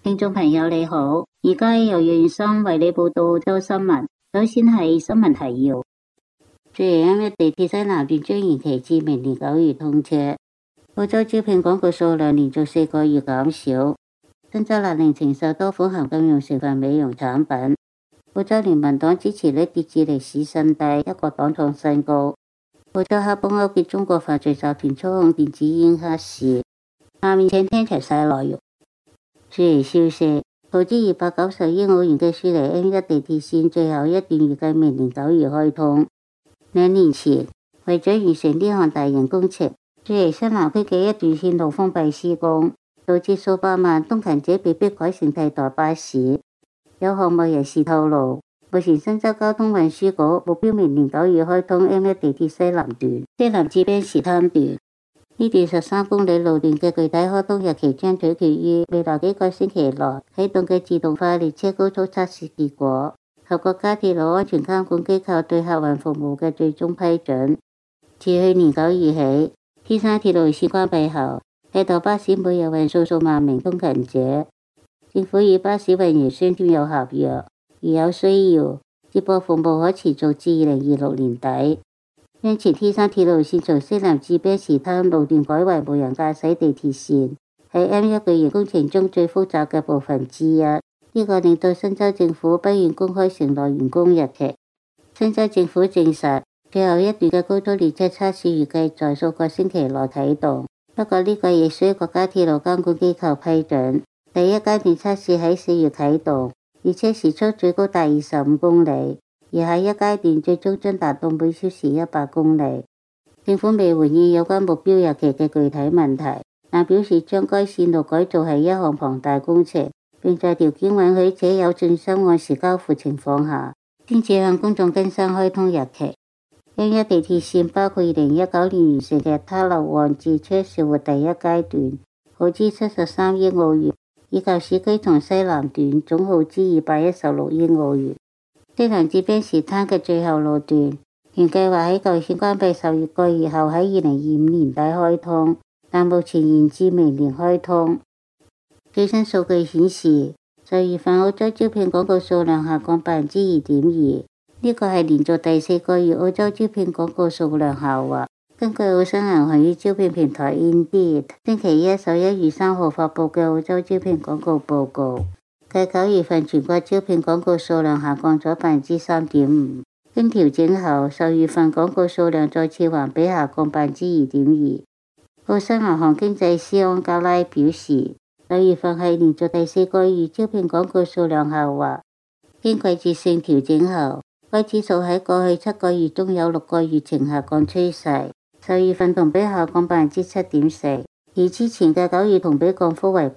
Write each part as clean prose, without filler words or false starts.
聽眾朋友你好，而家由袁生為你報道澳洲新聞。首先係新聞提要。M1地鐵西南段將延期至明年9月通車。澳洲招聘廣告數量連續4個月減少。新州勒令承受多款含禁用成分美容產品。澳洲聯盟黨支持率跌至歷史新低，一個黨創新高。澳洲黑幫勾結中國犯罪集團操控電子煙黑市。下面請聽詳細內容。雪梨消息，耗資290億澳元嘅雪梨 M1 地鐵線最後一段預計明年9月開通。2年前，為咗完成呢項大型工程，雪梨西南區嘅一段線路封閉施工，導致數百萬通勤者被迫改乘替代巴士。有項目人士透露，目前新州交通運輸局目標明年9月開通 M1 地鐵西南段，西南至兵士灘段。呢段13公里路段嘅具體開通日期將取決於未來幾個星期內啟動嘅自動化列車高速測試結果及國家鐵路安全監管機構對客運服務嘅最終批准。自去年9月起，天山鐵路線關閉後，替代巴士每日運送數萬名通勤者。政府與巴士運營商簽有合約，如有需要，接駁服務可持續至2026年底。因前天山鐵路線從西南至兵士灘路段改為無人駕駛地鐵線，係 M1 巨型工程中最複雜嘅部分之一。呢個令到新州政府不願公開承諾完工日期。新州政府證實，最後一段嘅高速列車測試預計在數個星期內啟動，不過呢個亦需要國家鐵路監管機構批准。第一階段測試喺4月啟動，列車時速最高達25公里。而下一階段最終將達到每小時100公里。政府未回應有關目標日期嘅具體問題，但表示將該線路改造係一項龐大工程，並在條件允許且有信心按時交付情況下，先至向公眾更新開通日期。M1地鐵線包括2019年完成嘅塔勒旺至車士活第一階段，耗資73億澳元，以及市區同西南段總耗資216億澳元。西南至兵士灘嘅最後路段，原計劃喺舊年關閉10個月後喺2025年底開通，但目前延至明年開通。最新數據顯示，10月份澳洲招聘廣告數量下降2.2%，呢個係連續第4個月澳洲招聘廣告數量下滑。根據澳新銀行與招聘平台 Indeed 星期一11月3號發佈嘅澳洲招聘廣告報告，繼9月份全國招聘廣告數量下降咗3.5%，經調整後10月份廣告數量再次環比下降2.2%。澳新銀行經濟師安加拉表示，10月份係連續第4個月招聘廣告數量下滑，經季節性調整後，該指數喺過去7個月中有6個月呈下降趨勢，10月份同比下降7.4%，而之前嘅9月同比降幅為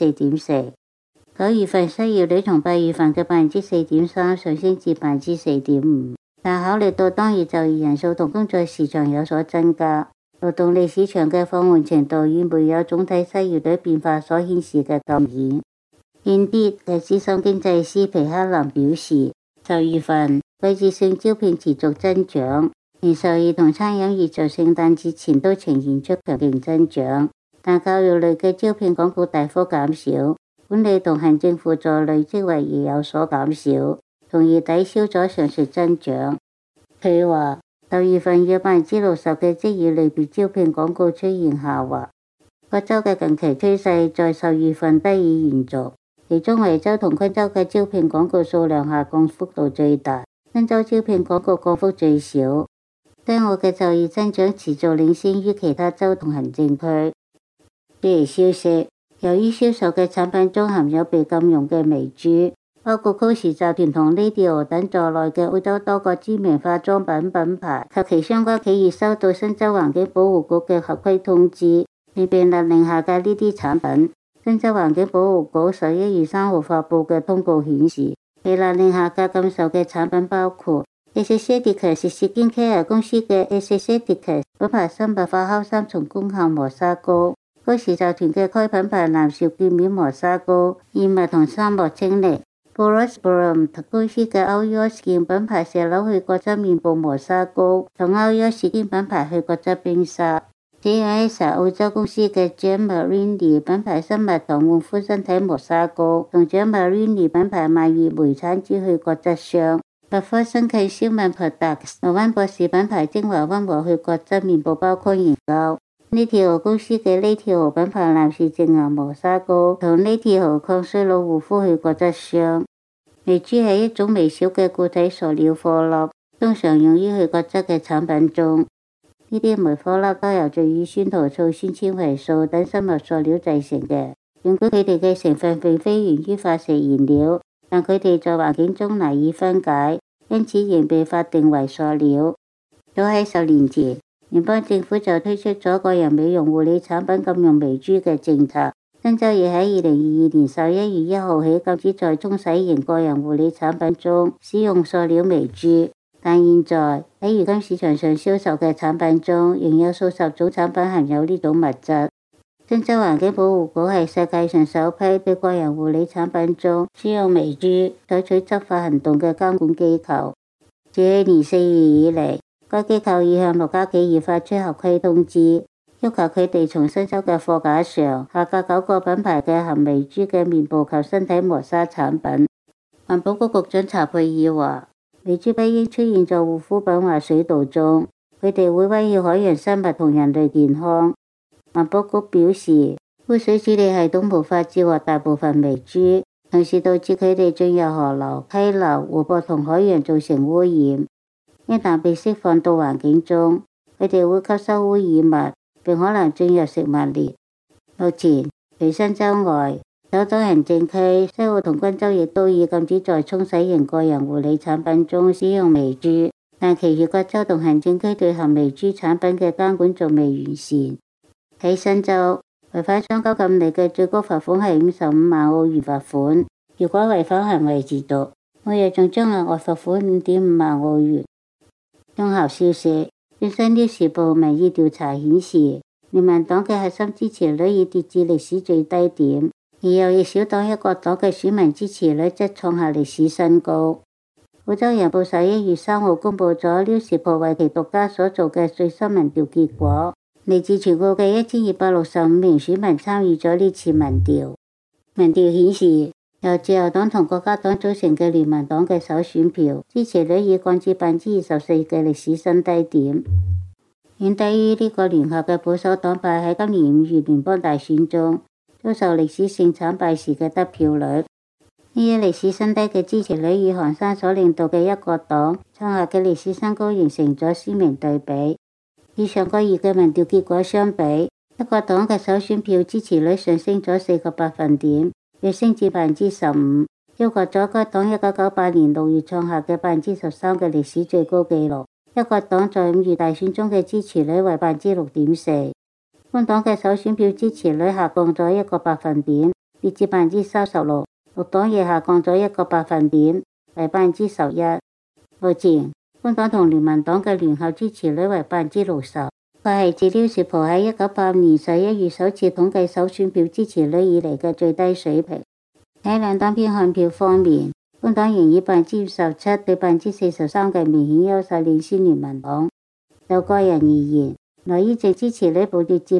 4.4%。9月份失業率從8月份嘅4.3%上升至4.5%，但考慮到當月就業人數同工作時長有所增加，勞動力市場嘅放緩程度與沒有總體失業率變化所顯示嘅咁顯。Indeed嘅資深經濟師皮克林表示，10月份季節性招聘持續增長，零售業同餐飲業在聖誕節前都呈現出強勁增長，但教育類嘅招聘廣告大幅減少。管理同行政輔助類職位亦有所減少，從而抵消咗上述增長。佢話10月份約60%嘅職業類別招聘廣告出現下滑。各州嘅近期趨勢在10月份得以延續，其中維州同昆州嘅招聘廣告數量下降幅度最大，新州招聘廣告降幅最少。西澳嘅就業增長持續領先於其他州同行政區。消息，由於銷售嘅產品中含有被禁用嘅微珠，包括 Coach 集團同 Lady 等在內嘅澳洲多個知名化妝品品牌及其相關企業收到新州環境保護局嘅合規通知，並被勒令下架呢啲產品。新州環境保護局11月3號發佈嘅通告顯示，被勒令下架禁售嘅產品包括 Aestheticus 是 Skincare 公司嘅 Aestheticus 品牌生物化酵3重功效磨砂膏。高時集團嘅該品牌藍兆潔面磨砂膏、燕麥同沙漠清力 ，Boros 公司嘅 All Skin 品牌石榴去角質面部磨砂膏同 All Skin 品牌去角質冰沙。 GIS 澳洲公司嘅 John Marini 品牌生物糖換膚身體磨砂膏，同 John Marini 品牌蔓越莓橙子去角質霜，百科新契 Human Products 羅灣博士品牌精華溫和去角質面部包框研究，呢條豪公司嘅呢條豪品牌男士淨牙磨砂膏，同呢條豪抗衰老護膚去角質霜。微珠係一種微小嘅固體塑料顆粒，通常用於去角質嘅產品中。呢啲微顆粒都由聚乙酸同醋酸纖維素等生物塑料製成嘅。儘管佢哋嘅成分並非源於化石燃料，但佢哋在環境中難以分解，因此仍被法定為塑料。早喺10年前，聯邦政府就推出咗個人美容護理產品禁用微珠嘅政策。新州亦喺2022年11月1號起禁止在沖洗型個人護理產品中使用塑料微珠。但現在喺如今市場上銷售嘅產品中，仍有數十種產品含有呢種物質。新州環境保護局係世界上首批對個人護理產品中使用微珠採取執法行動嘅監管機構。自去年4月以嚟，該機構已向6家企業發出合規通知，要求佢哋從新州嘅貨架上下架9個品牌嘅含微珠嘅面部及身體磨砂產品。環保局局長查佩爾話：微珠不應出現在護膚品或水道中，佢哋會威脅海洋生物同人類健康。環保局表示，污水處理系統無法接獲大部分微珠，同時導致佢哋進入河流、溪流、湖泊同海洋造成污染。一旦被釋放到環境中，佢哋會吸收污染物，並可能進入食物鏈。目前，除新州外，首都行政區、西澳同賓州亦都已禁止在沖洗型個人護理產品中使用微珠，但其餘各州同行政區對含微珠產品嘅監管仲未完善。喺新州，違反雙膠禁令嘅最高罰款係55萬澳元罰款，如果違反行為自毒，每日仲將額外罰款5.5萬澳元。綜合消息，最新《時報》民意調查顯示，聯盟黨嘅核心支持率已跌至歷史最低點。而右翼小黨一國黨嘅選民支持率則創下歷史新高。澳洲人報11月3號公佈咗《時報》為其獨家所做嘅最新民調結果，嚟自全澳嘅1265名選民參與咗呢次民調。民調顯示，由自由黨同國家黨組成嘅聯盟黨嘅首選票支持率已降至24%嘅歷史新低點，遠低於呢個聯合嘅保守黨派喺今年5月聯邦大選中遭受歷史性慘敗時嘅得票率。呢一歷史新低嘅支持率與韓生所領導嘅一國黨創下嘅歷史新高形成咗鮮明對比。與上個月嘅民調結果相比，一國黨嘅首選票支持率上升咗4個百分點，躍升至15%，超過咗該黨1998年6月創下嘅13%嘅歷史最高紀錄。一國黨在5月大選中嘅支持率為6.4%。工黨嘅首選票支持率下降咗1個百分點，跌至36%。綠黨亦下降咗1個百分點，為11%。目前，工黨同聯盟黨嘅聯合支持率為60%，佢係自《時報》喺1985年11月首次統計首選票支持率以嚟嘅最低水平。喺兩黨偏向票方面，工黨仍以57%對43%嘅明顯優勢領先聯盟黨。就個人而言，羅伊正支持率暴跌至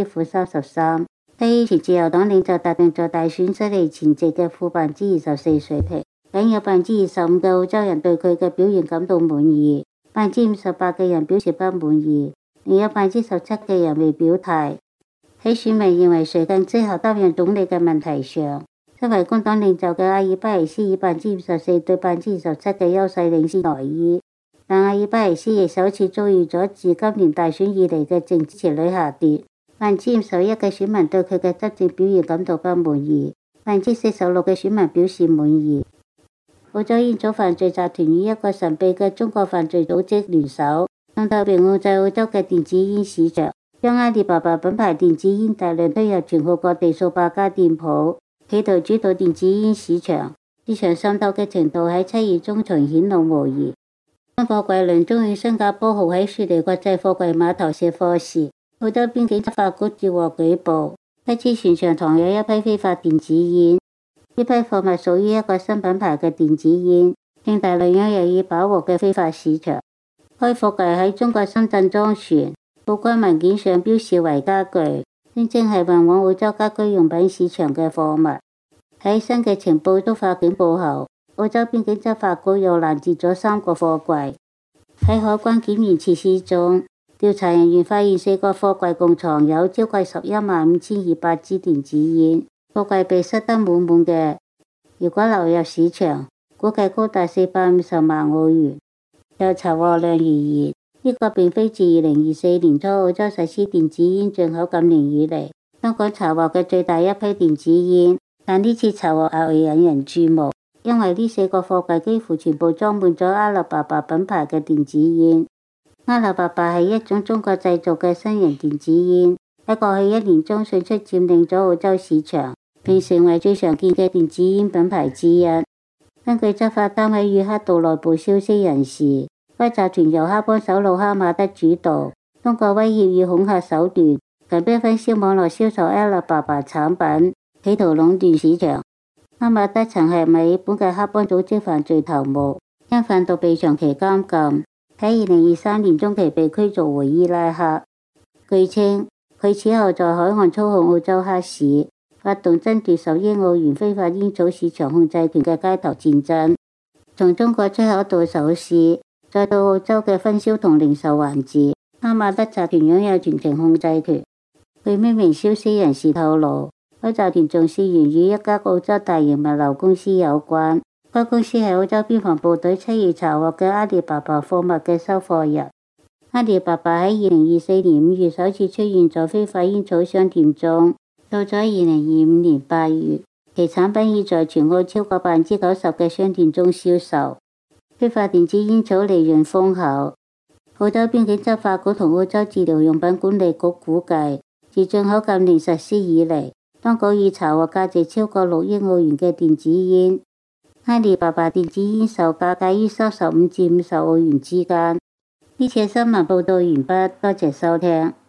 -33%，低於前自由黨領袖達定在大選失利前夕嘅負24%水平。僅有25%嘅澳洲人對佢嘅表現感到滿意，58%嘅人表示不滿意，另有17%嘅人未表態。喺選民認為誰更適合擔任總理嘅問題上，身為工黨領袖嘅阿爾巴尼斯以54%對27%嘅優勢領先羅伊。但阿爾巴尼斯亦首次遭遇咗自今年大選以嚟嘅正支持率下跌，51%嘅選民對佢嘅執政表現感到不滿意，46%嘅選民表示滿意。澳洲煙草犯罪集團與一個神秘嘅中國犯罪組織聯手，用透明控制澳洲嘅電子煙市場，將阿里巴巴品牌電子煙大量推入全澳各地數百家店鋪，企圖主導電子煙市場。市場滲透嘅程度喺7月中旬顯露無遺。當貨櫃輪中與新加坡號喺雪梨國際貨櫃碼頭卸貨時，澳洲邊境執法局接獲舉報，一支船上藏有一批非法電子煙。呢批貨物屬於一個新品牌嘅電子煙，正大量有已飽和嘅非法市場。該貨櫃喺中國深圳裝船， 報關文件上標示為家具，正正係運往澳洲家居用品市場嘅貨物。喺新嘅情報都發警報後，澳洲邊境執法局又攔截咗3個貨櫃。喺海關檢驗設施中，調查人員發現4個貨櫃共藏有超過115200支電子煙，貨櫃被塞得滿滿嘅。如果流入市場，估計高達450萬澳元。就查獲量而言，呢個並非自2024年初澳洲實施電子煙進口禁令以嚟香港查獲嘅最大一批電子煙，但呢次查獲額外引人注目，因為呢4個貨櫃幾乎全部裝滿咗阿拉伯巴品牌嘅電子煙。阿拉伯巴係一種中國製造嘅新型電子煙，喺過去1年中迅速佔領咗澳洲市場，並成為最常見嘅電子煙品牌之一。根據執法單位與黑道內部消息人士，該集團由黑幫首腦哈馬德主導，通過威脅與恐嚇手段，強迫分銷網絡銷售阿拉伯巴產品，企圖壟斷市場。哈馬德曾係墨爾本嘅黑幫組織犯罪頭目，因販毒被長期監禁，喺2023年中期被驅逐回伊拉克。據稱，佢此後在海岸操控澳洲黑市，發動爭奪10億澳元非法煙草市場控制權嘅街頭戰爭，從中國出口到首飾，再到澳洲嘅分銷同零售環節，哈馬德集團擁有全程控制權。據匿名消息人士透露，該集團仲涉嫌與一家澳洲大型物流公司有關。該公司係澳洲邊防部隊7月查獲嘅阿里巴巴貨物嘅收貨人。阿里巴巴喺2024年5月首次出現在非法煙草商店中，到咗2025年8月，其產品已在全澳超過90%嘅商店中銷售。非法電子煙草利潤豐厚。澳洲邊境執法局同澳洲治療用品管理局估計，自進口禁令實施以嚟，當局已查獲價值超過6億澳元嘅電子煙。阿里巴巴電子煙售價介於35至50澳元之間。呢次新聞報道完畢，多謝收聽。